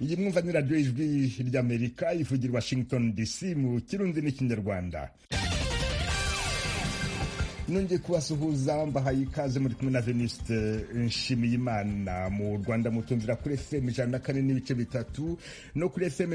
iyi mwumva ni radiyo ijwi ry'Amerika ivugira Washington DC mu kirundi n'ikinyarwanda. Nongeye kubasuhuza mbahaye ikaze muri kumwe na Venuste Nshimiyimana. Mu Rwanda mutumvira kuri FM 104.3 no kuri FM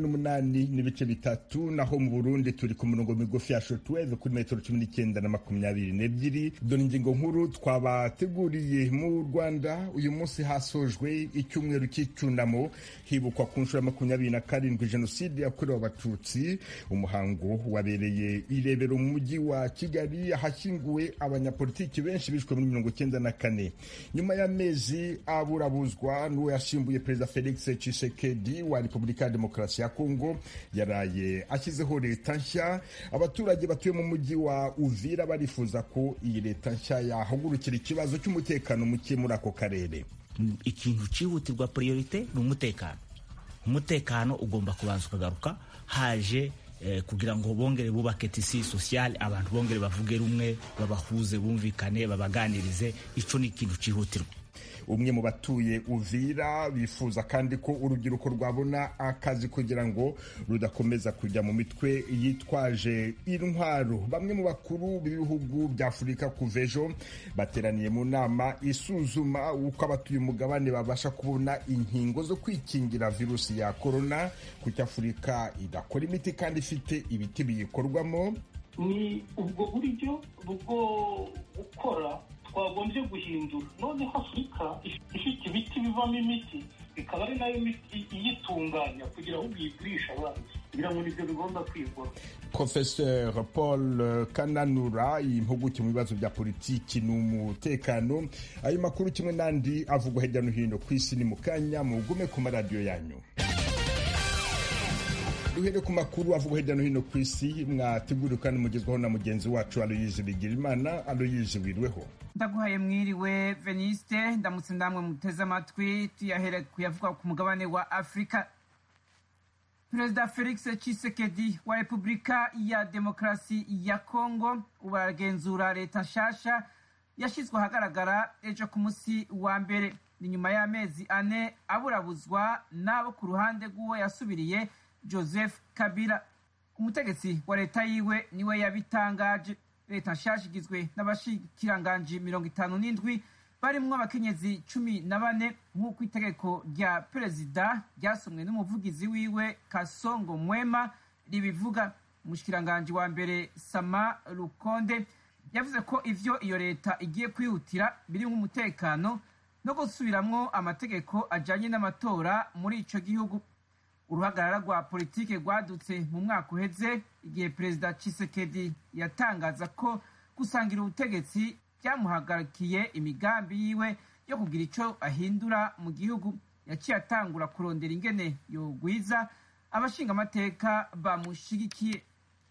88.3, naho mu Burundi turi ku murongo migufi ya shortwave kuri metero 19 na 22. Dore ingingo nkuru twabateguriye. Mu Rwanda uyu munsi hasojwe icyumweru cy'icyunamo hibukwa ku nshuro ya 27 jenoside yakorewe Abatutsi. Umuhango wabereye irebero mu mujyi wa Kigali, ahashyinguwe abanyapolitiki benshi bishwe muri 1994. Nyuma y'amezi aburabuzwa n'uwo yashimbuye Perezida Felix Tshisekedi wa Repubulika ya Demokarasi ya Kongo, yaraye ashyizeho leta nshya. Abaturage batuye mu mujyi wa Uvira barifuza ko iyi leta nshya yahagurukira ikibazo cy'umutekano muke muri ako karere. Ikintu cyihutirwa priorite ni umutekano. Umutekano ugomba kubanza ukagaruka, haje kugira ngo bongere bubake tisi sociale, abantu bongere bavuge rumwe, babahuze, bumvikane, babaganirize. Ico ni ikintu cyihutirwa. Umwe mu batuye Uvira bifuza kandi ko urubyiruko rwabona akazi kugira ngo rudakomeza kujya mu mitwe yitwaje intwaro. Bamwe mu bakuru b'ibihugu bya Afurika kuva ejo bateraniye mu nama isuzuma uko abatuye umugabane babasha kubona inkingo zo kwikingira virusi ya corona, kuko Afurika idakora imiti kandi ifite ibiti biyikorwamo. Ni ubwo buryo bwo gukora twagombye guhindura. None Afurika ifite ibiti bivamo imiti, ikaba ari nayo miti iyitunganya kugira ngo uyigurishe abandi. Kugira ngo nibyo bigomba kwigwa. Professeur Paul Kananura, impuguke mu bibazo bya politiki n'umutekano. Ayo makuru kimwe n'andi avugwa hirya no hino ku isi ni mu kanya, mugume ku maradiyo yanyu. Duhere ku makuru avugwa hirya no hino ku isi, mwateguriwe kandi mugezwaho na mugenzi wacu Aloyize Bigirimana. Aloyize, wirweho. Ndaguhaye mwiriwe Veniste, ndamutse ndamwe muteze amatwi. Tuyahere kuyavuga ku mugabane wa Afrika. Perezida Felix Tshisekedi wa Repubulika ya Demokarasi ya Kongo ubaragenzura leta nshasha yashizwe ahagaragara ejo ku munsi wa mbere. Ni nyuma y'amezi 4 aburabuzwa n'abo ku ruhande rw'uwo yasubiriye Joseph Kabila. Umutegetsi wa leta yiwe niwe yabitangaje. Leta nshasha igizwe n'abashikiranganji 57 barimwo abakenyezi 14 nk'uko itegeko rya perezida ryasomwe n'umuvugizi wiwe Kasongo Mwema ribivuga. Umushikiranganji wa mbere Sama Lukonde yavuze ko ivyo iyo leta igiye kwihutira biri nk'umutekano no gusubiramwo amategeko ajanye n'amatora muri ico gihugu. Uruhagarara rwa politike rwadutse mu mwaka uheze igihe Perezida Tshisekedi yatangaza ko gusangira ubutegetsi byamuhagarikiye imigambi yiwe yo kugira ico ahindura mu gihugu. Yaciye atangura kurondera ingene yogwiza abashinga amateka bamushigikiye.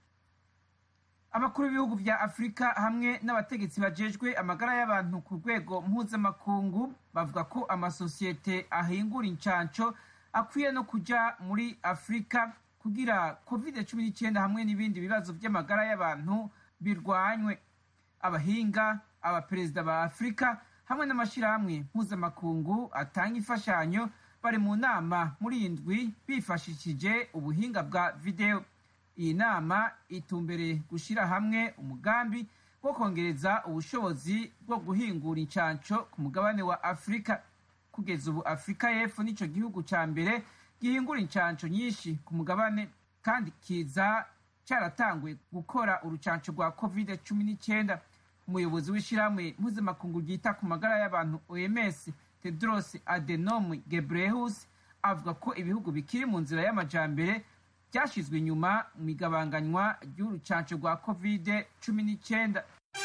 Abakuru b'ibihugu vya Afrika hamwe n'abategetsi bajejwe amagara y'abantu ku rwego mpuzamakungu bavuga ko amasosiyete ahingura incanco akwiye no kuja muri Afrika kugira COVID-19 hamwe n'ibindi bibazo by'amagara y'abantu birwanywe. Abahinga, abaperezida ba Afrika hamwe n'amashirahamwe mpuzamakungu atanga imfashanyo bari mu nama muri indwi bifashishije ubuhinga bwa video. Iyi nama itumbere gushira hamwe umugambi wo kongereza ubushobozi bwo guhingura incanco ku mugabane wa Afrika. Kugeza ubu Afrika y'Epfo nico gihugu ca mbere gihingura incanco nyinshi ku mugabane, kandi kiza cyaratangwe gukora urucanco rwa COVID-19. Umuyobozi w'ishiramwe mpuzamakungu ryita ku magara y'abantu OMS Tedros Adhanom Ghebreyesus avuga ko ibihugu bikiri mu nzira y'amajambere byashizwe inyuma mu igabanganywa ry'urucanco rwa COVID-19.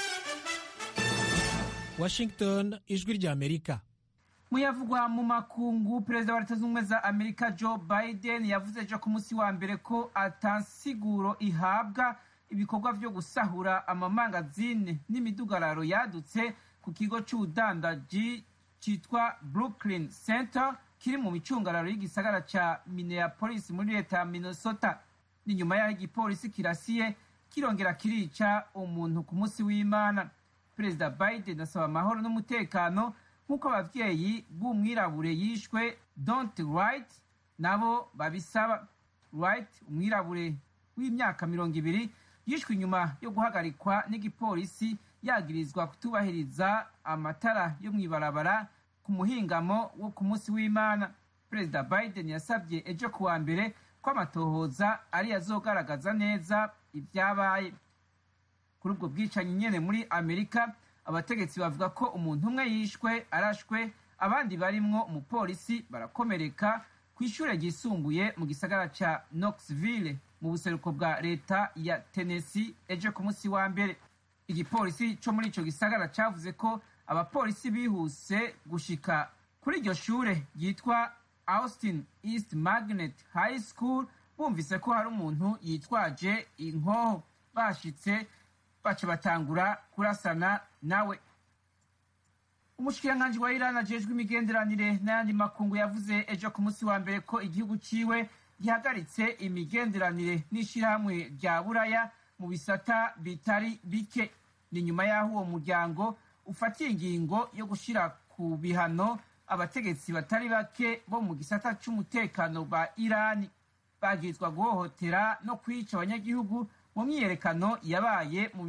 Washington, ijwi rya Amerika. Muyavugwa mu makungu, Perezida wa Leta Zunze Ubumwe za Amerika Joe Biden yavuze ejo ku munsi wa mbere ko atansiguro ihabwa ibikorwa vyo gusahura amamangazine n'imidugararo yadutse ku kigo c'ubudandaji citwa Brooklyn Center kiri mu micungararo y'igisagara ca Minneapolis muri leta ya Minnesota. Ni nyuma y'aho igipolisi kirasiye kirongera kirica umuntu ku munsi w'Imana. Perezida Biden asaba amahoro n'umutekano nk'uko abavyeyi b'umwirabure yishwe Don't Wright nabo babisaba. Wright, umwirabure w'imyaka 20, yishwe inyuma yo guhagarikwa n'igipolisi yagirizwa kutubahiriza amatara yo mw'ibarabara ku muhingamo wo ku munsi w'Imana. Perezida Biden yasabye ejo kuwa mbere ko amatohoza ari azogaragaza neza ibyabaye. Kuri ubwo bwicanyi nyene muri Amerika, abategetsi bavuga ko umuntu umwe yishwe arashwe, abandi barimwo umupolisi barakomereka kw'ishure ryisumbuye mu gisagara ca Knoxville mu buseruko bwa leta ya Tennessee ejo ku munsi wa mbere. Igipolisi co muri ico gisagara cavuze ko abapolisi bihuse gushika kuri iryo shure ryitwa Austin East Magnet High School bumvise ko hari umuntu yitwaje inkoho. Bashitse baca batangura kurasana nawe. Umushikiranganji wa Iran ajejwe imigenderanire n'ayandi makungu yavuze ejo ku munsi wa mbere ko igihugu ciwe gihagaritse imigenderanire n'ishirahamwe rya Buraya mu bisata bitari bike. Ni nyuma y'aho uwo muryango ufatiye ingingo yo gushira ku bihano abategetsi batari bake bo mu gisata c'umutekano ba Irani bagizwa guhohotera no kwica abanyagihugu mu myiyerekano yabaye mu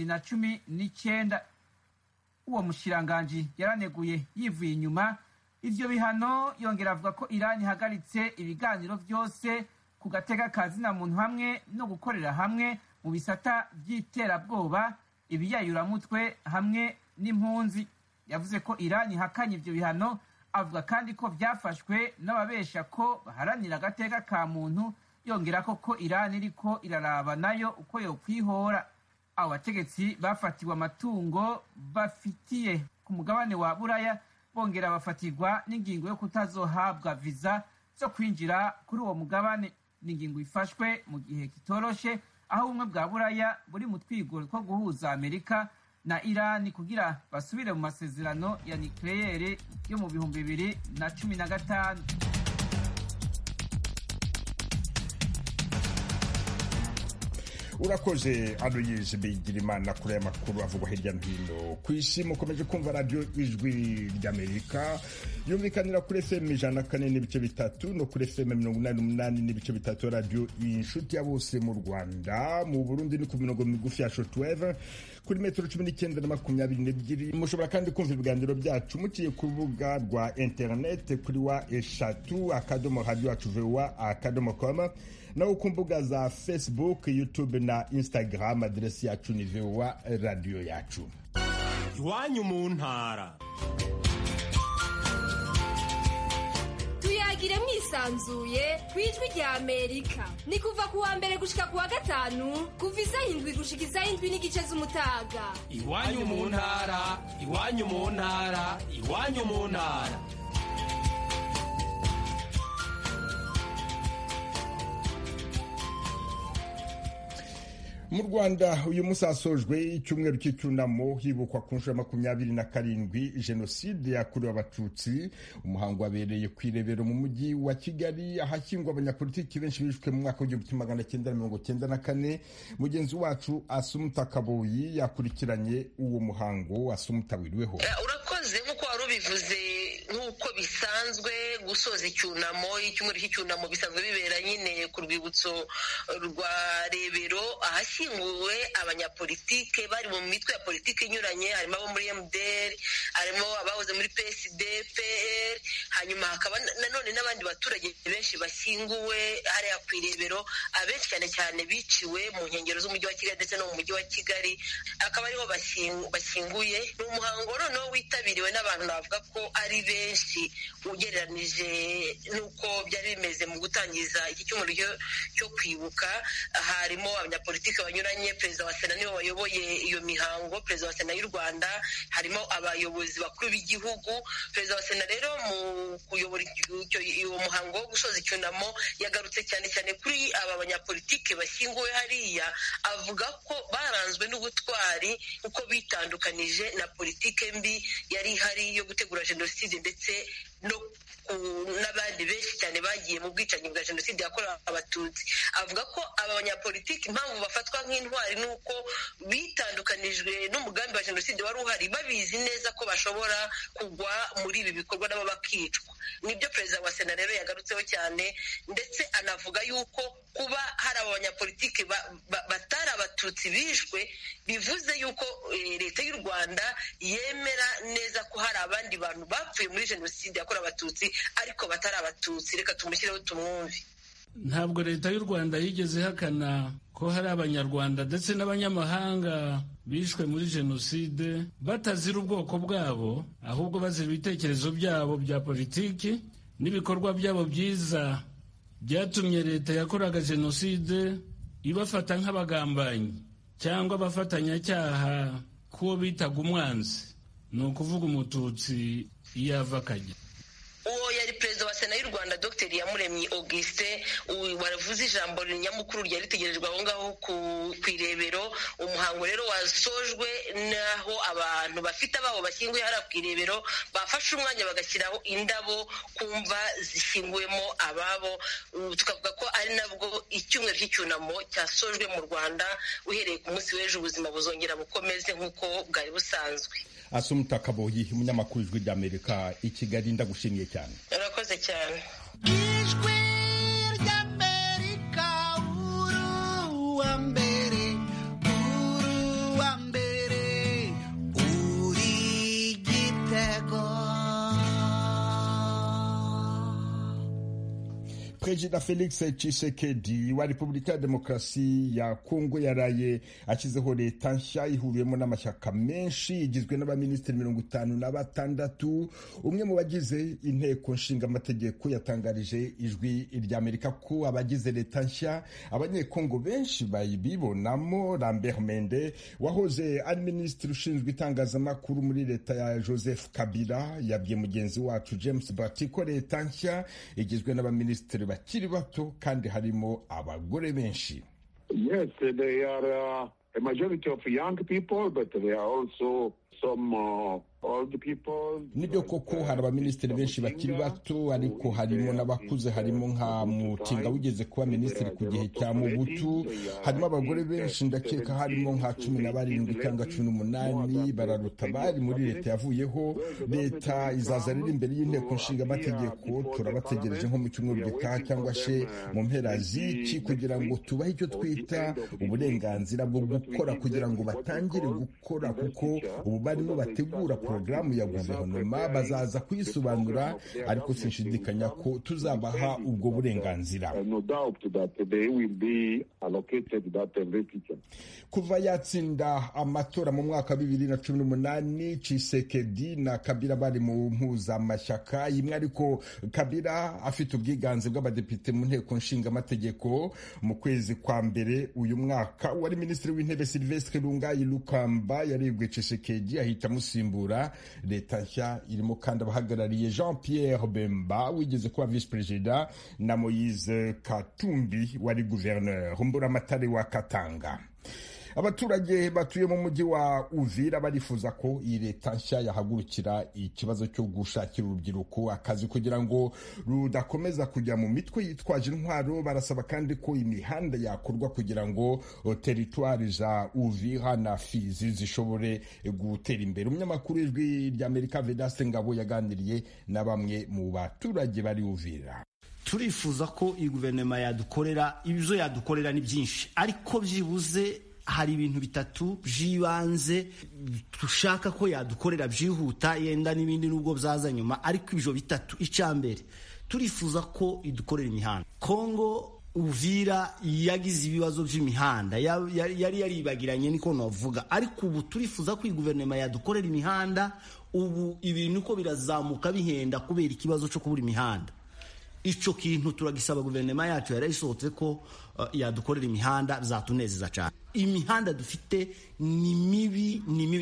2019. Uwo mushikiranganji yaraneguye yivuye inyuma ivyo bihano, yongera avuga ko Irani ihagaritse ibiganiro vyose ku gateka ka zina muntu hamwe no gukorera hamwe mu bisata vy'iterabwoba, ibiyayuramutwe hamwe n'impunzi. Yavuze ko Irani ihakanye ivyo bihano, avuga kandi ko vyafashwe n'ababesha ko baharanira agateka ka muntu, yongera ko Irani iriko iraraba nayo uko yokwihora. Abo bategetsi bafatiwe amatungo bafitiye ku mugabane wa Buraya, bongera bafatirwa n'ingingo yo kutazohabwa viza zo kwinjira kuri uwo mugabane. N'ingingo ifashwe mu gihe kitoroshe, aho ubumwe bwa Buraya buri mu twigoro two guhuza Amerika na Irani kugira basubire mu masezerano ya nucleaire yo mu 2015. Urakoze Aloyse Bigirimana kuri aya makuru avugwa hirya no hino ku isi. Mukomeje kumva radio Ijwi ry'Amerika yumvikanira kuri FM 104.3 no kuri FM 88.3 radio Inshuti ya bose mu Rwanda. Mu Burundi ni ku mirongo migufi ya shortwave kuri metero 19 na 22. Mushobora kandi kumva ibiganiro byacu muciye ku rubuga rwa internet kuri wa eshatu @radio@voa.com na ku mbuga za Facebook, YouTube na Instagram. Adresi yacu ni VOA radio yacu. Iwanyu mu ntara. Tuyagire mwisanzuye kwijwi rya Amerika. Ni kuva kuwa mbere gushika kuwa gatanu kuva isaha 7 gushika isaha 7:30 z'umutaga. Iwanyu mu ntara, iwanyu mu ntara, iwanyu mu ntara. Mu Rwanda uyu munsi hasojwe icyumweru cy'icyunamo hibukwa ku nshuro 27 jenoside yakorewe Abatutsi. Umuhango wabereye ku Irebero mu mujyi wa Kigali, ahashyingwa abanyapolitiki benshi bishwe mu mwaka w'1994. Mugenzi wacu Asumuta Kaboyi yakurikiranye uwo muhango. Asumuta, wiriweho? Urakoze. Nk'uko wari ubivuze, nk'uko bisanzwe gusoza icyunamo, icyumweru cy'icyunamo bisanzwe bibera nyine ku rwibutso rwa Rebero, ahashyinguwe abanyapolitike bari mu mitwe ya politiki inyuranye. Harimo abo muri MDR, harimo abahoze muri PSD, PR, hanyuma hakaba nanone n'abandi baturage benshi bashyinguwe hariya ku Irebero, abenshi cyane cyane biciwe mu nkengero z'umujyi wa Kigali ndetse no mu mujyi wa Kigali, akaba ariho bashyinguye. Ni umuhango noneho witabiriwe n'abantu navuga ko ari benshi ugereranije n'uko byari bimeze mu gutangiza iki cyumweru cyo kwibuka. Harimo abanyapolitiki banyuranye, perezida wa Sena niwe wayoboye iyo mihango, perezida wa Sena y'u Rwanda, harimo abayobozi bakuru b'igihugu. Perezida wa Sena rero mu kuyobora uwo muhango wo gusoza icyunamo yagarutse cyane cyane kuri aba banyapolitiki bashyinguwe hariya, avuga ko baranzwe n'ubutwari uko bitandukanije na politike mbi yari ihari yo gutegura jenoside ndetse n'abandi benshi cyane bagiye mu bwicanyi bwa jenoside yakorewe Abatutsi. Avuga ko aba banyapolitiki impamvu bafatwa nk'intwari nuko bitandukanijwe n'umugambi wa jenoside wari uhari, babizi neza ko bashobora kugwa muri ibi bikorwa nabo bakicwa. nibyo perezida wa sena rero yagarutseho cyane, ndetse anavuga yuko kuba hari abanyapolitiki batari abatutsi bishwe bivuze yuko leta y'u Rwanda yemera neza ko hari abandi bantu bapfuye muri jenoside yakorewe abatutsi ariko batari abatutsi. Reka tumushyireho tumwumve. Ntabwo leta y'u Rwanda yigeze ihakana ko hari abanyarwanda ndetse n'abanyamahanga bishwe muri jenoside batazira ubwoko bwabo, ahubwo bazira ibitekerezo byabo bya politiki n'ibikorwa byabo byiza byatumye leta yakoraga jenoside ibafata nk'abagambanyi cyangwa abafatanyacyaha kuwo bitaga umwanzi, ni ukuvuga umututsi iyo ava akajya. Uwo yari perezida wa sena y'u Rwanda Dr Iyamuremye Augustin, waravuze ijambo nyamukuru ryari ritegerejwe aho ngaho ku Irebero. Umuhango rero wasojwe naho abantu bafite ababo bashyinguye hariya ku Irebero bafashe umwanya bagashyiraho indabo kumva zishyinguyemo ababo. Tukavuga ko ari nabwo icyumweru cy'icyunamo cyasojwe mu Rwanda. Uhereye ku munsi w'ejo ubuzima buzongera bukomeze nk'uko bwari busanzwe. Asumta Kaboyi, umunyamakuru w'Ijwi ry'Amerika i Kigali, ndagushimiye cyane. Urakoze cyane. Ijwi ry'Amerika, uruwa mbere, uri igitego. Perezida Felix Tshisekedi wa Repubulika ya Demokarasi ya Kongo yaraye ashyizeho leta nshya ihuriyemo n'amashyaka menshi igizwe n'abaminisitiri 56. Umwe mu bagize inteko nshinga amategeko yatangarije Ijwi ry'Amerika ko abagize leta nshya abanyekongo benshi bayibonamo. Lambert Mende wahoze ari minisitiri ushinzwe itangazamakuru muri leta ya Joseph Kabila yabwiye mugenzi wacu James Bati ko leta nshya igizwe n'abaminisitiri bakiri bato kandi harimo abagore benshi. Yes, they are a majority of young people, but they are also some old people. Nibyo koko hari abaminisitiri benshi bakiri bato ariko harimo n'abakuze, harimo nka Mutinga wigeze kuba minisitiri ku gihe cya Mobutu. Harimo abagore benshi, ndakeka harimo nka 17 cyangwa 18 bararuta bari muri leta yavuyeho. Leta izaza rero imbere y'inteko nshinga amategeko, turabategereje nko mu cyumweru gitaha cyangwa se mu mpera z'iki kugira ngo tubahe icyo twita uburenganzira bwo gukora kugira ngo batangire gukora, kuko ubu barimo bategura porogaramu ya guverinoma. Bazaza kuyisobanura ariko sinshidikanya ko tuzabaha ubwo burenganzira. Kuva yatsinda amatora mu mwaka 2018 Tshisekedi na Kabila bari mu mpuzamashyaka imwe, ariko Kabila afite ubwiganze bw'abadepite mu nteko nshinga amategeko. Mu kwezi kwa mbere uyu mwaka wari minisitiri w'intebe Sylvestre Lungai Lukamba yarebwe Tshisekedi ahita amusimbura. Leta nshya irimo kandi abahagarariye Jean Pierre Bemba wigeze kuba vice perezida na Moise Katumbi wari gouverneur Mburamatare wa Katanga. Abaturage batuye mu mujyi wa Uvira barifuza ko iyi leta nshya yahagurukira ikibazo cyo gushakira urubyiruko akazi kugira ngo rudakomeza kujya mu mitwe yitwaje intwaro. Barasaba kandi ko imihanda yakorwa kugira ngo teritwari za Uvira na Fizi zishobore gutera imbere. Umunyamakuru w'Ijwi ry'Amerika Vedaste Ngabo yaganiriye na bamwe mu baturage bari Uvira. Turifuza ko iyi guverinoma yadukorera, ibyo yadukorera ni byinshi, ariko byibuze hari ibintu bitatu by'ibanze dushaka ko yadukorera byihuta, yenda n'ibindi nubwo byaza nyuma, ariko ibyo bitatu. Icyambere, turifuza ko idukorera imihanda. Kongo Uvira yagize ibibazo by'imihanda, yari yaribagiranye niko navuga, ariko ubu turifuza ko guverinoma yadukorera imihanda. Ubu ibintu ko birazamuka bihenda kubera ikibazo cyo kubura imihanda. Ico kintu turagisaba guverinoma yacu yarayisohotse ko yadukorera imihanda, zatunezeza cyane. Imihanda dufite ni mibi,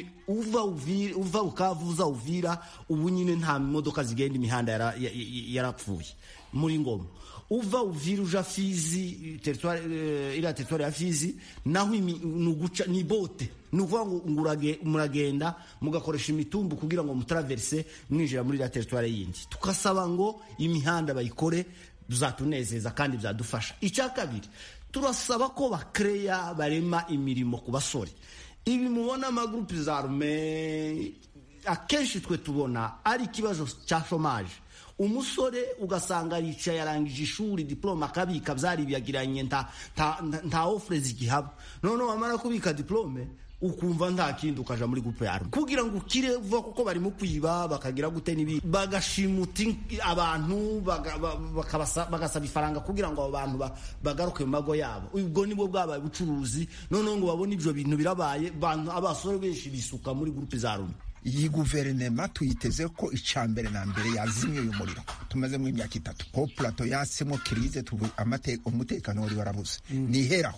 uva ukavuza Uvira ubu nyine nta modoka zigenda, imihanda yarapfuye. Muri Ngoma uva Uvira uja Fizi, teritwari ya Fizi naho nuguca ni bote, nuvuga ngo muragenda mugakoresha imitumbu kugira ngo mutraverse mwinjira muri teritwari yindi. Tukasaba ngo imihanda bayikore, bizatunezeza kandi bizadufasha. Icya kabiri, turasaba ko bakreya barema imirimo ku basore. Ibi mubona amagroupe za arme akenshi twe tubona ari ikibazo cya chômage. umusore ugasanga aricaye yarangije ishuri diplome akabika byaribiyagiranye nta offre zigihaba none wamara kubika diplome ukumva nta kindi ukaja muri groupe ya kugira ngo ukire vuba kuko bari mu kwiba bakagira gute nibi bagashimuta abantu bagasaba ifaranga kugira ngo abo bantu bagaruke mu mago yabo ubwo nibwo bwabaye ubucuruzi none ngo babone ibyo bintu birabaye abasore benshi bisuka muri groupe za Rumi. Iyi guverinoma tuyiteze ko icambere na mbere yazimye uyu muriro tumaze mu imyaka 3 ko plateau yasemo crise umutekano wari warabuze niheraho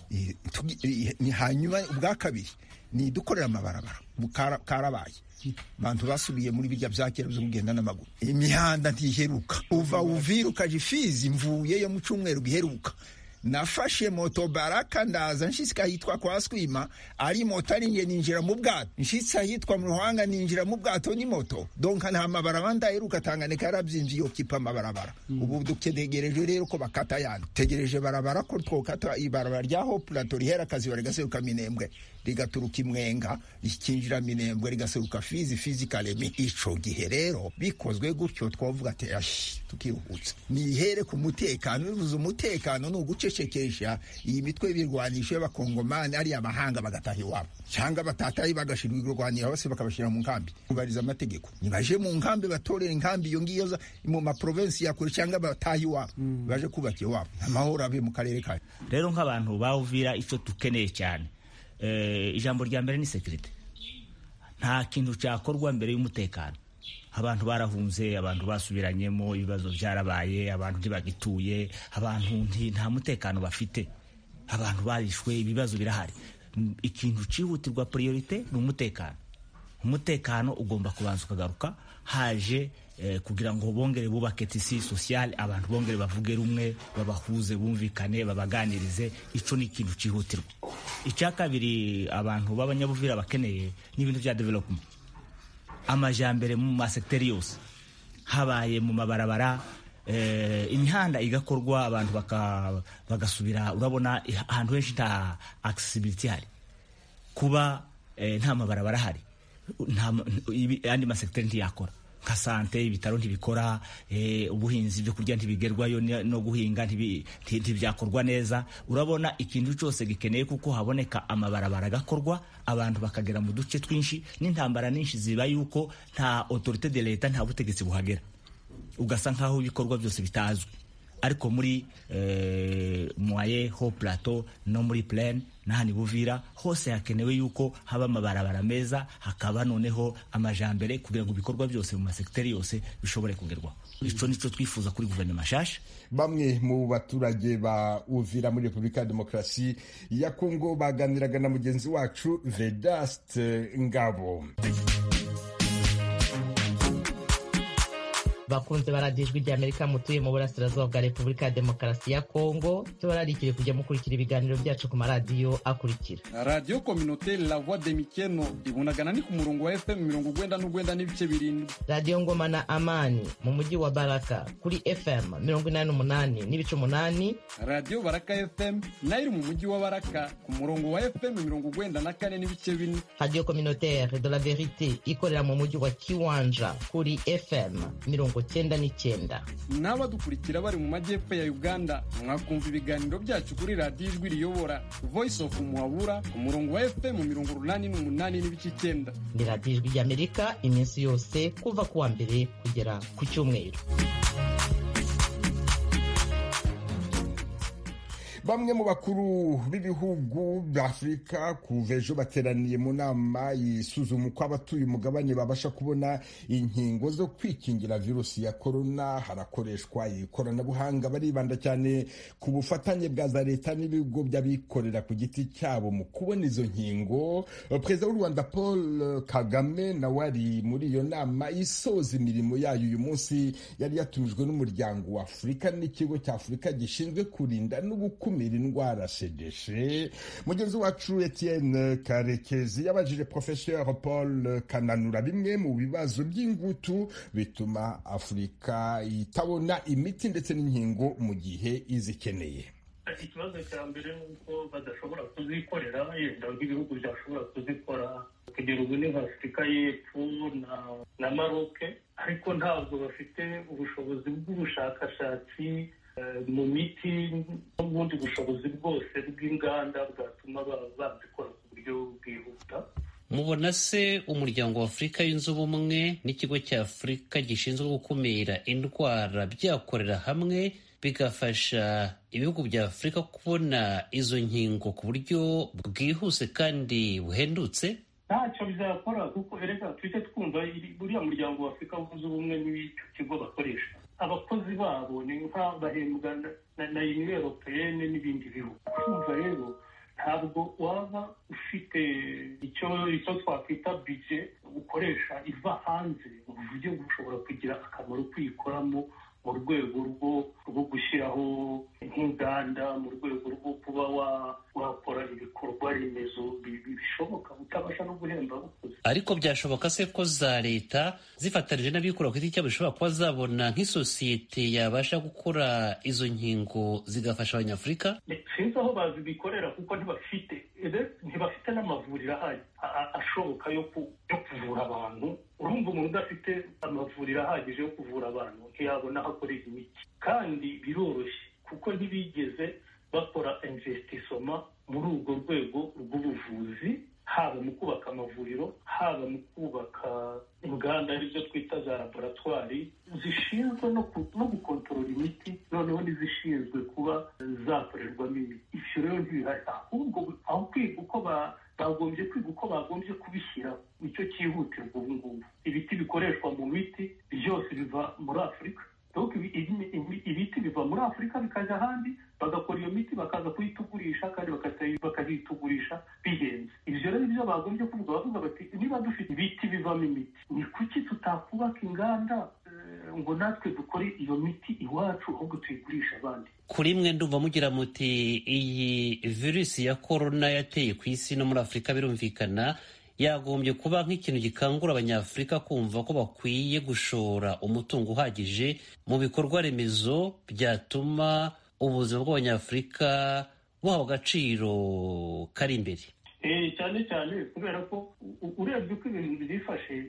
ni hanyuma ubwa kabiri ni dukorera amabarabara karabaye bantu basubiye muri bijya byakera byo kugenda n'amaguru imihanda ntiheruka uva uviruka jifizi mvuye yo mu cyumweru giheruka nafashe moto Baraka ndaza nshitsika hitwa kwa Swima ari moto ari nge ninjira mu bwato nshitsa hitwa mu Ruhanga ninjira mu bwato ni moto donc nta mabarabara ndaheruka Tanganyika yarabyinjiye okipa amabarabara ubu dukedegereje rero ko bakata yana tegereje barabara ko twokata ibarabara ryaho plateau rihera kazi barigaseruka Minembwe rigaturuka Imwenga ikinjira Minembwe rigaseruka Fizi Kalemi ico gihe rero bikozwe gutyo twavuga ati tukiruhutse nihere ku mutekano bivuze umutekano no gucecekesha iyi mitwe birwanisho y'abakongomani ari amahanga bagataha iwabo cyangwa batataye bagashirwa irwanira bose bakabashira mu nkambi kubariza amategeko nibaje mu nkambi batorera inkambi yo ngiyo mu ma province ya kure cyangwa bataha iwabo baje kubaka iwabo amahoro abe mu karere kayo rero nk'abantu bawuvira ico tukeneye cyane ijambo rya mbere ni security nta kintu cyakorwa mbere y'umutekano abantu barahunze abantu basubiranyemo ibibazo byarabaye abantu ntibagituye abantu nta mutekano bafite abantu barishwe ibibazo birahari ikintu cihutirwa priorite ni umutekano ugomba kubanza ukagaruka haje kugira ngo bongere bubake tisi sociale abantu bongere bavuge rumwe babahuze bumvikane babaganirize ico ni ikintu cihutirwa icya kabiri abantu b'abanyabuvira bakeneye n'ibintu bya development amajambere mu masekteri yose habaye mu mabarabara imihanda igakorwa abantu bagasubira urabona ahantu henshi nta accessibility hari kuba nta mabarabara hari andi masekteri ntiyakora nka sante ibitaro ntibikora ubuhinzi byo kurya ntibigerwayo no guhinga ntibyakorwa neza urabona ikintu cyose gikeneye kuko haboneka amabarabara gakorwa abantu bakagera mu duce twinshi n'intambara nyinshi ziba yuko nta autorité de l'État nta butegetsi buhagera ugasa nkaho ibikorwa byose bitazwi ariko muri moye ho plateau no muri plaine nahani Buvira hose hakenewe yuko haba amabarabara meza hakaba noneho amajambere kugira ngo ibikorwa byose mu masekteri yose bishobore kugerwaho ico nico twifuza kuri guverinoma shasha. Bamwe mu baturage ba Uvira muri Republika ya Demokarasi ya Kongo baganiraga na mugenzi wacu Vedaste Ngabo. bakunze baradijwe rya Amerika mutuye mu burasirazuba bwa Republika ya Demokarasi ya Kongo tubararikire kujya mukurikira ibiganiro byacu ku maradiyo akurikira Radio Communautaire La Voix de Mikeno ibunagana ni ku murongo wa FM 90.9 n'ibice birindwi Radio Ngoma na Amani mu mujyi wa Baraka kuri FM 88 n'ibice 8 Radio Baraka FM nayo mu mujyi wa Baraka ku murongo wa FM 94 n'ibice 4 Radio Communautaire de la Vérité ikorera mu mujyi wa Kiwanja kuri FM 99. N'abadukurikira bari mu majyepfo ya Uganda mwakumva ibiganiro byacu kuri Radio Ijwi Riyobora Voice of Muhabura ku murongo wa FM 88 n'ibice 9. Ni Radio Ijwi ry'Amerika iminsi yose kuva kuwa mbere kugera ku cyumweru. Bamwe mu bakuru b'ibihugu by'Afrika kuva ejo bateraniye mu nama yisuzuma uko abatuye umugabane babasha kubona inkingo zo kwikingira virusi ya korona. Harakoreshwa ikoranabuhanga, baribanda cyane ku bufatanye bwa za leta n'ibigo by'abikorera ku giti cyabo mu kubona izo nkingo. Perezida w'u Rwanda Paul Kagame nawe ari muri iyo nama isoza imirimo yayo uyu munsi, yari yatumijwe n'umuryango wa Afurika n'ikigo cya Afurika gishinzwe kurinda no gukumira indwara CDC. Mugenzi wacu Etienne Karekezi yabajije Professeur Paul Kananura bimwe mu bibazo by'ingutu bituma Afurika itabona imiti ndetse n'inkingo mu gihe izikeneye. ikibazo cya mbere ni uko badashobora kuzikorera, yenda nk'ibihugu byashobora kuzikora kugera ubu ni nka Afurika y'Epfo na Maroc, ariko ntabwo bafite ubushobozi bw'ubushakashatsi mu miti n'ubundi bushobozi bwose bw'inganda bwatuma bazikora ku buryo bwihuta. Mubona se umuryango wa Afurika yunze ubumwe n'ikigo cya Afurika gishinzwe gukumira indwara byakorera hamwe bigafasha ibihugu bya Afurika kubona izo nkingo ku buryo bwihuse kandi buhendutse? Ntacyo bizakora kuko erega tujye twumva buriya muryango wa Afurika wunze ubumwe n'icyo kigo bakoresha, abakozi babo ni nk'abahembwa na Union Européenne n'ibindi bihugu. Kumva rero ntabwo waba ufite icyo twakwita budget ukoresha iva hanze mu buryo bushobora kugira akamaro kwikoramo mu rwego rwo gushyiraho nk'inganda, mu rwego rwo kuba wakora ibikorwa remezo bishoboka utabasha no guhemba abakozi. Ariko byashoboka se ko za leta zifatanije n'abikorera ku giti cyabo bishobora kuba zabona nk'isosiyete yabasha gukora izo nkingo zigafasha Abanyafurika? Sinzi aho bazibikorera kuko ntibafite n'amavuriro ashoboka yo kuvura abantu. Urumva umuntu udafite amavuriro ahagije yo kuvura abantu ntiyabona aho akorera imiti, kandi biroroshye kuko ntibigeze bakora investissement muri urwo rwego rw'ubuvuzi, haba mu kubaka amavuriro, haba mu kubaka inganda aribyo twita za laboratwari zishinzwe no gukontorora imiti, noneho n'izishinzwe kuba zakorerwamo imiti. Ibyo rero ntibihari, ahubwo aho kwiga uko bagombye kwiga uko bagombye kubishyira nicyo cyihutirwa ubu ngubu. Ibiti bikoreshwa mu miti byose biva muri Afurika, ibiti biva muri Afurika bikajya ahandi, bagakora iyo miti bakaza kuyitugurisha kandi bakayitugurisha bihenze. Ibyo rero nibyo bagombye kuvuga, bavuga bati niba dufite ibiti bivamo imiti, ni kuki tutakubaka inganda ngo natwe dukore iyo miti iwacu ahubwo tuyigurisha abandi? Kuri mwe ndumva mugira muti iyi virusi ya korona yateye ku isi no muri Afurika birumvikana yagombye kuba nk'ikintu gikangura Abanyafurika kumva ko bakwiye gushora umutungo uhagije mu bikorwa remezo byatuma ubuzima bw'Abanyafurika buhawe agaciro kari imbere. Cyane cyane kubera ko urebye uko ibintu byifashe,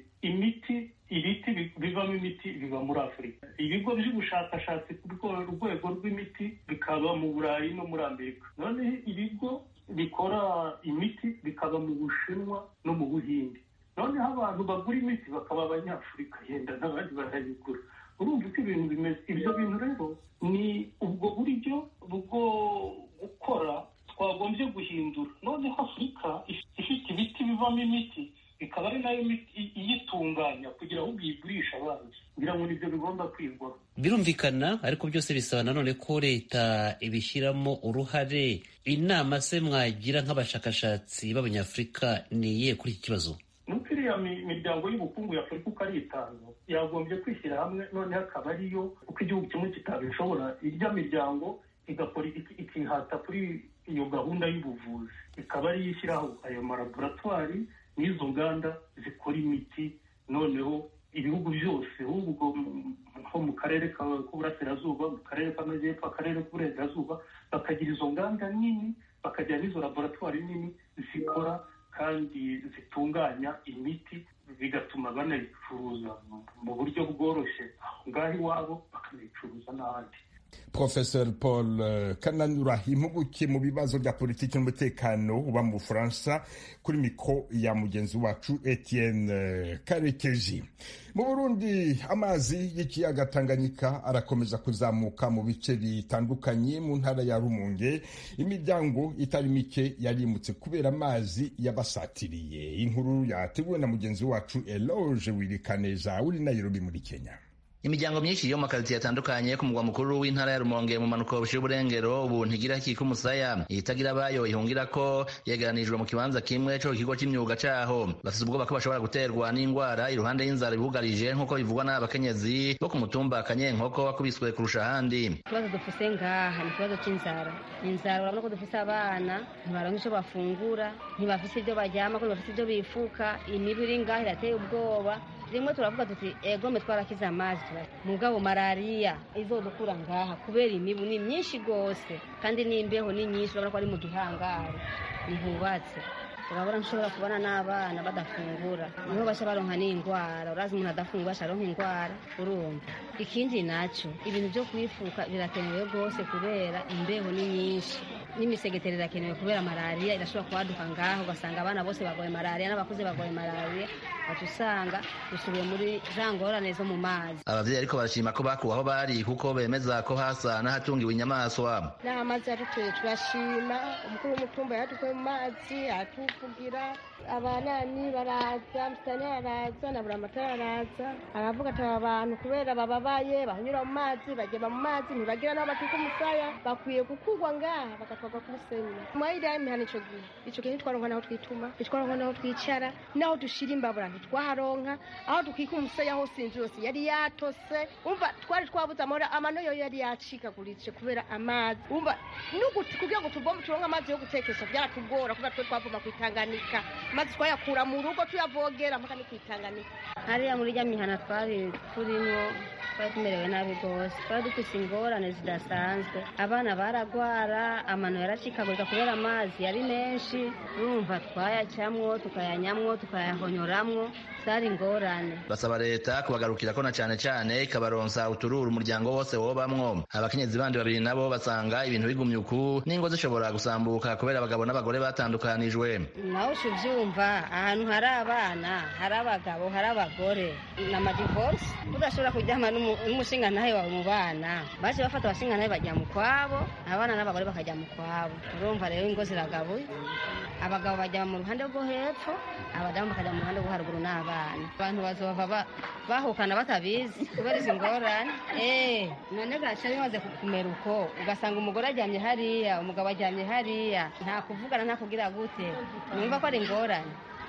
ibiti bivamo imiti biva muri Afurika, ibigo by'ubushakashatsi ku rwego rw'imiti bikaba mu Burayi no muri Amerika, noneho ibigo bikora imiti bikaba mu Bushinwa no mu Buhinde, noneho abantu bagura imiti bakaba Abanyafurika, yenda n'abandi barayigura. Urumva uko ibintu bimeze. Ibyo bintu rero ni ubwo buryo bwo gukora twagombye guhindura. Noneho Afurika ifite ibiti bivamo imiti ikaba ari nayo miti iyitunganya kugira ngo uyigurishe abandi, ngira ngo nibyo bigomba kwigwaho. Birumvikana, ariko byose bisaba nanone ko leta ibishyiramo uruhare. Inama se mwagira nk'abashakashatsi b'Abanyafurika ni iyihe kuri iki kibazo? Nuko iriya miryango y'ubukungu ya Afurika uko ari itanu yagombye kwishyira hamwe, noneho akaba ariyo uko igihugu kimwe kitabishobora, irya miryango igakora ikihata kuri iyo gahunda y'ubuvuzi, ikaba ariyo ishyiraho ayo malaboratwari n'izo nganda zikora imiti. Noneho ibihugu byose ahubwo nko mu karere k'uburasirazuba, mu karere k'amajyepfo, akarere k'uburengerazuba, bakagira izo nganda nini, bakagira n'izo laboratwari nini zikora kandi zitunganya imiti, bigatuma banayicuruza mu buryo bworoshye aho ngaho iwabo, bakanayicuruza n'ahandi. Professor Paul Kananura, impuguke mu bibazo bya politiki n'umutekano uba mu Bufaransa, kuri miko ya mugenzi wacu Etienne Karekeji. Mu Burundi amazi y'ikiyaga Tanganyika arakomeza kuzamuka mu bice bitandukanye mu ntara ya Rumonge. Imiryango itari mike yarimutse kubera amazi yabasatiriye. Inkuru yateguwe na mugenzi wacu Eloge Wirikaneza uri Nairobi muri Kenya. Imiryango myinshi yo mu makaritsiye atandukanye ku mugwa mukuru w'intara ya Rumonge mu manuko bushira uburengero ubu ntigira kiko umusaya, itagira abayo ihungira ko yegeranijwe mu kibanza kimwe cyo kigo cy'imyuga caho. Bafite ubwoba ko bashobora guterwa n'indwara iruhande y'inzara ibugarije nk'uko bivugwa n'abakenyezi bo ku mutumba Kanyenkoko wakubiswe kurusha ahandi. Ikibazo dufise ngaha ni ikibazo cy'inzara. Inzara urabona ko dufise abana ntibaronka icyo bafungura, ntibafise ibyo baryama, ko bafise ibyo bifuka. Imibu iri ngaha irateye ubwoba, rimwe turavuga tuti egome twarakize amazi mugabo malariya izodukura ngaha kubera imibu ni myinshi gose kandi n'imbeho ni nyinshi urabona ko ari mu gihangaro ntihubatse urabona nshobora kubona n'abana badafungura niho basha baronka n'indwara urazi umuntu adafungura asharonka indwara urumva ikindi naco ibintu byo kwifuka birakenewe gose kubera imbeho ni nyinshi n'imisegetero irakenewe kubera malariya irashobora kwaduka ngaho ugasanga abana bose bagoye malariya n'abakuze bagoye malariya usanga dusubiye muri za ngorane zo mu mazi. Abavyeyi ariko barashima ko bakuwe aho bari kuko bemeza ko hasa n'ahatungiwe inyamaswa. N'amazi yadutuye turashima umukuru w'umutumba yadukuye mu mazi atuvugira abanani baraza mutane araza na buramatara araza aravuga ati abantu kubera bababaye bahanyura mu mazi bageba mu mazi ntibagira n'aho bakika umusaya bakwiye gukurwa ngaha bagatwarwa ku Musenyi. Mwayira imihana ico gihe twaronka naho twituma twaronka naho twicara naho dushira imbabura twaharonka aho dukika umusaya hose inzu yose yari yatose umva twari twabuze amano yo yari yacikaguritse kubera amazi umva nuguti kugira ngo tuvome turonka amazi yo gutekesha byaratugora kuba twe twavoma kwitanganika mazi twayakura mu rugo tuyavogera mpaka ni kwitanganika. Hariya muri rya mihana twari turimo twari tumerewe nabi gose twari dufise ingorane zidasanzwe abana baragwara amano yaracikagurika kubera amazi yari menshi urumva twayacamwo tukayanyamwo tukayahonyoramwo zari ingorane. Basaba leta kubagarukira ko na cane cane ikabaronsa utururu umuryango wose wobamwo. Abakenyezi bandi babiri nabo basanga ibintu bigumye uku n'ingo zishobora gusambuka kubera abagabo n'abagore batandukanijwe. Naho uvyumva ahantu hari abana hari abagabo hari abagore na divorce udashobora kujyama n'umushinga nawe wawe mu bana baje bafata abashinga nawe bajya mu kwabo abana n'abagore bakajya mu kwabo urumva rero ingo ziragabuye abagabo bajya mu ruhande rwo hepfo abadamu bakajya mu ruhande rwo haruguru n'abana abantu bazova bahukana batabizi kubera izi ngorane none gacha bimaze kumera uko ugasanga umugore ajyamye hariya umugabo ajyamye hariya nta kuvugana nta kugira gute numva ko ari ingorane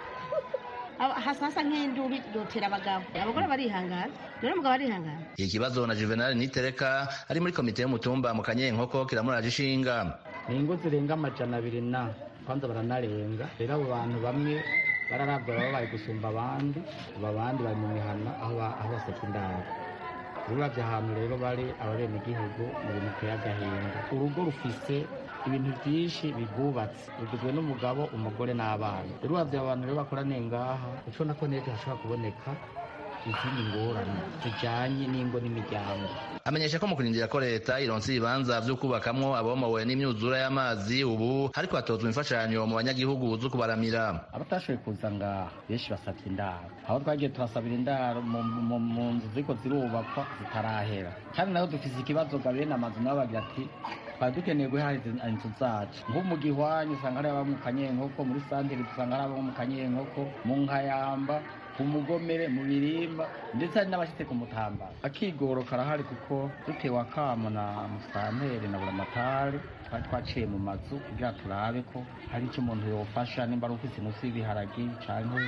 hasasa nk'induru dotera abagabo abagore barihangana rero umugabo arihangana. Ikibazo na Juvenal Nitereka ari muri komite y'umutumba mu Kanyenkoko kiramuraje ishinga. Ingo zirenga 200 na kwanza baranarenga rero abo bantu bamwe bararavye babaye gusumba abandi bari mu mihana aho basekindara uravye ahantu rero bari ababene igihugu mu bintu kuyagahinda urugo rufise ibintu byinshi bigubatse bigizwe n'umugabo umugore n'abana rero uravye abantu rero bakoraniye ngaha uco nako neza hashobora kuboneka izindi ngorane zijanye n'ingo n'imiryango. Amenyesha ko mu kurindira ko leta ironse ibibanza vyo kubakamwo abomowe n'imyuzura y'amazi ubu hariko hatozwa imfashanyo mu banyagihugu zo kubaramira. Abatashoboye kuza ngaha benshi basavye indaro aho twagiye turasabira indaro mu nzu ziko zirubakwa zitarahera kandi naho dufise ikibazo gabene amazu nabo bagira ati twari dukeneye guhariza inzu zacu nko mu Gihwanyu usanga hari abo mu Kanyenkoko muri Sandire dusanga hari abo mu Kanyenkoko mu Nkayamba ku Mugomere mu Birimba ndetse hari n'abashitse ku Mutamba. Akigoro karahari kuko dutewe akamo na Musantere na Buramatari twaciye mu mazu kugira turabe ko hari icyo umuntu yofasha nimba ari ufise inusu y'ibiharagi canke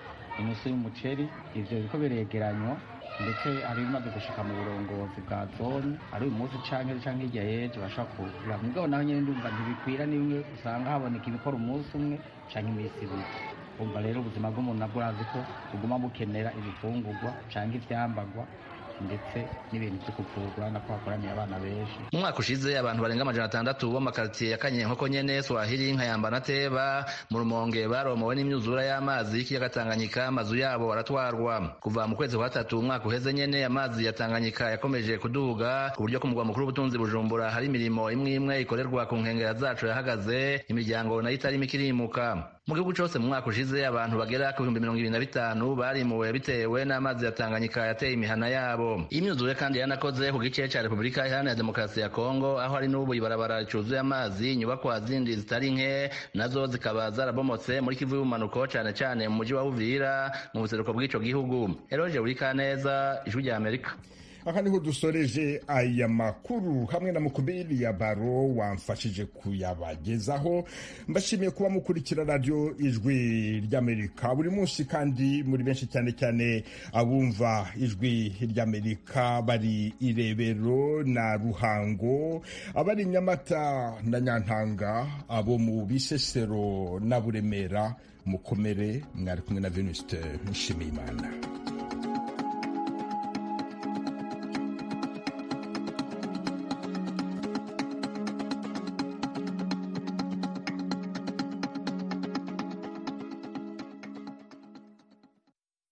inusu y'umuceri ivyo biriko biregeranywa ndetse hari bimaze gushika mu burongozi bwa zone ari uyu munsi canke hirya y'ejo bashaka kugura mugabo naho nyene ndumva ntibikwira nimwe usanga haboneka ibikora umunsi umwe canke imisi ibiri. Umva rero ubuzima bw'umuntu nabwo urazi ko buguma bukenera ibifungurwa canke ivyambagwa ndetse n'ibintu byo kuvurwa nako hakoraniye abana benshi. Mu mwaka ushize abantu barenga 600 bo makartier ya Kanyenkoko nyene Swahili Nkayamba na Teba mu Rumonge baromowe n'imyuzura y'amazi y'ikiyaga Tanganyika amazu yabo baratwarwa. Kuva mu kwezi kwa 3 umwaka uheze nyene amazi ya Tanganyika yakomeje kuduga ku buryo ku mugwa mukuru w'ubutunzi Bujumbura hari imirimo imwe ikorerwa ku nkengera zacu yahagaze imiryango nayo itari mikirimuka. Mu gihugu cyose mu mwaka ushize abantu bagera ku 25,000 barimuwe bitewe n'amazi ya Tanganyika yateye imihana yabo. Imyuzure kandi yanakoze ku gice cya Repubulika Iharanira Demokarasi ya Kongo aho hari n'ubu ibarabara ricuzuye amazi inyubakwa zindi zitari nke nazo zikaba zarabomotse muri Kivu y'umanuko cyane cyane mu mujyi wa Uvira mu buseruko bw'ico gihugu. Eroje Urikaneza, Ijwi rya Amerika. Aha niho dusoreje aya makuru hamwe na Mukubiri ya Baro wamfashije kuyabagezaho. Mbashimiye kuba mukurikira radio Ijwi ry'Amerika buri munsi kandi muri benshi cyane cyane abumva Ijwi ry'Amerika bari Irebero na Ruhango, abari Nyamata na Nyantanga, abo mu Bisesero na Buremera. Mukomere, mwari kumwe na Venuste Nshimiyimana.